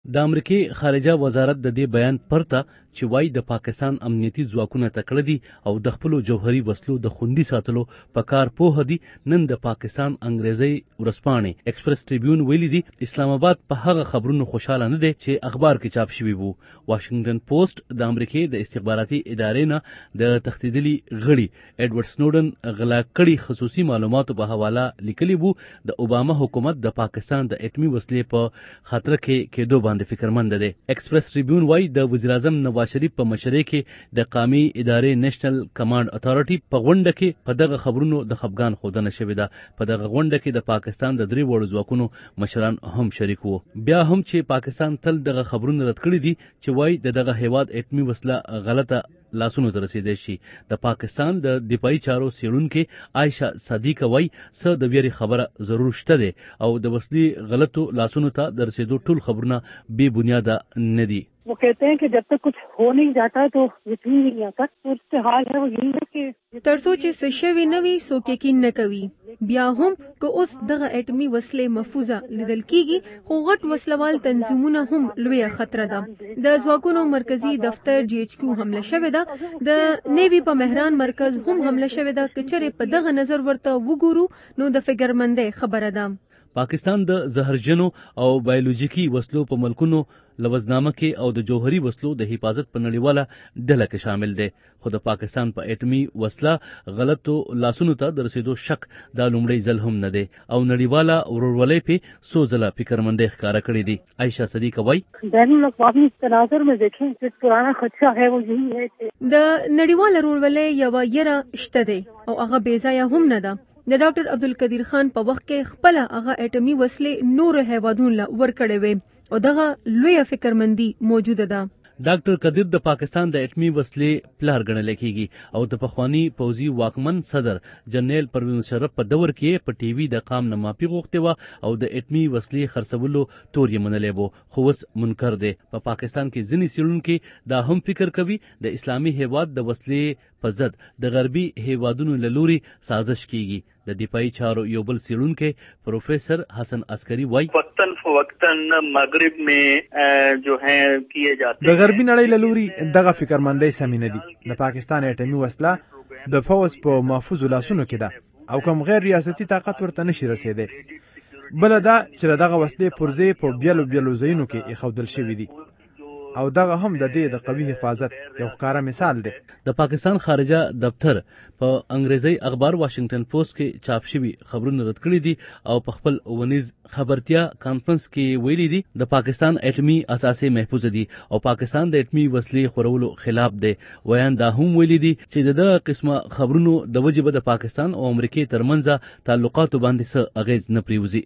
د امریکای خارجه وزارت د دې بیان پرته چې وایي د پاکستان امنیتي ځواکونه تکړه دي او د خپلو جوهري وسلو د خوندي ساتلو په کار پوهه دي، نن د پاکستان انګریزي ورځپاڼې ایکسپریس ټریبیون ویلي دي اسلام آباد په هغه خبرونو خوشحاله نه دی چې اخبار کې چاپ شوي وو. واشنګټن پوسټ د امریکای د استخباراتي ادارې نه د تښتېدلي غړي ایډورډ سنوډن غلا کړي خصوصي معلوماتو په حواله لیکلي وو. د اوباما حکومت د پاکستان د اټمي وسلې په خطر کې کېدو باندې فکرمند دی. ایکسپریس ټریبیون وایي د وزیر اعظم نواز شریف په مشرۍ کې د قومي ادارې نېشنل کمانډ اتھارټي په غونډه کې په دغه خبرونو د خفګان ښودنه شوې ده. په دغه غونډه کې د پاکستان د 3 وړو ځواکونو مشران هم شریک وو. بیا هم چې پاکستان تل دغه خبرونه رد کړي دي چې وایي د دغه هیواد اټمي وسله غلطه لاسونو ته رسیدای شي. د پاکستان د دفاعي چارو څیړونکې عایشه صدیقه وایي څه د ویرې خبره ضرور شته دی او د وسلې غلطو لاسونو ته د رسیدو ټول خبرونه بې بنیاده نه دي. वो कहते हैं कि जब तक कुछ हो नहीं जाता तो यकीन नहीं आता. तो उससे हाल है वो यही है कि ترڅو چې څه شوي نه وي څوک یقین نه کوي. بیا هم که اوس دغه اټمي وسلې محفوظه لیدل کیږي خو غټ وسلوال تنظیمونه هم لویه خطره ده. د ځواکونو مرکزی دفتر جی ایچ کیو حمله شوې ده. د نیوي په مهران مرکز هم حمله شوې ده. که چېرې په دغه نظر ورته وګورو نو د فکرمندۍ خبره ده. پاکستان د زهرجنو او بایولوژیکي وسلو په ملکونو لوزنامه کې او د جوهري وسلو د حفاظت په نړیواله ډله کې شامل دی. خو د پاکستان په اټمي وسله غلطو لاسونو ته د رسیدو شک دا لومړی ځل هم نه دی او نړیواله ورورولۍ پې څو ځله فکرمندۍ ښکاره کړې دي. عایشه صدیقه وایي بین الاقوامی تناظر میں دیکھیں جو پرانا خدشہ ہے وہ یہی ہے کہ د نړیواله ورورولۍ یوه یره شته دی او هغه بېځایه هم نه ده. د ډاکټر عبدالقدیر خان په وخت کې خپله هغه اټمي وسلې نورو هیوادونو له ورکړې وې او دغه لویه فکرمندي موجوده ده. ډاکټر قدیر د پاکستان د اټمي وسلې پلار ګڼل کېږي او د پخواني پوځي واکمن صدر جنرال پروین مشرف په دور کې په ټي وي د قام نه معافي غوښتې وه او د اټمي وسلې خرڅولو تور یې منلی و خو اوس منکر دی. په پاکستان کې ځینې څېړونکي دا هم فکر کوي د اسلامي هیواد د وسلې په ضد د غربي هیوادونو له لوري سازش کیږي. د دفاعي چارو یو بل څېړونکی پروفیسر حسن عسکري وایي وقتاً فوقتاً مغرب میں جو ہیں کیے جاتے د غربي نړۍ له لوري دغه فکرمندۍ سمې نه دي. د پاکستان اټمي وسله د فوز په محفوظو لاسونو کې ده او کوم غیر ریاستي طاقت ورته نشي رسېدی. بله دا چې له دغه وسلې پرزې په بیلو بیلو ځایونو کې ایښودل شوي دي او دغه هم د دې د قوي حفاظت یو ښکاره مثال دی. د پاکستان خارجه دفتر په انګریزي اخبار واشنګټن پوسټ کې چاپ شوي خبرونه رد کړي دي او په خپل ونیز خبرتیا کانفرنس کې ویلي دي د پاکستان اټمي اساسې محفوظ دي او پاکستان د اټمي وسلې خورولو خلاف دی. ویان دا هم ویلي دي چې د دغه قسمه خبرونو د وجې به د پاکستان او امریکې ترمنځ تعلقاتو باندې څه اغیز نه پریوزي.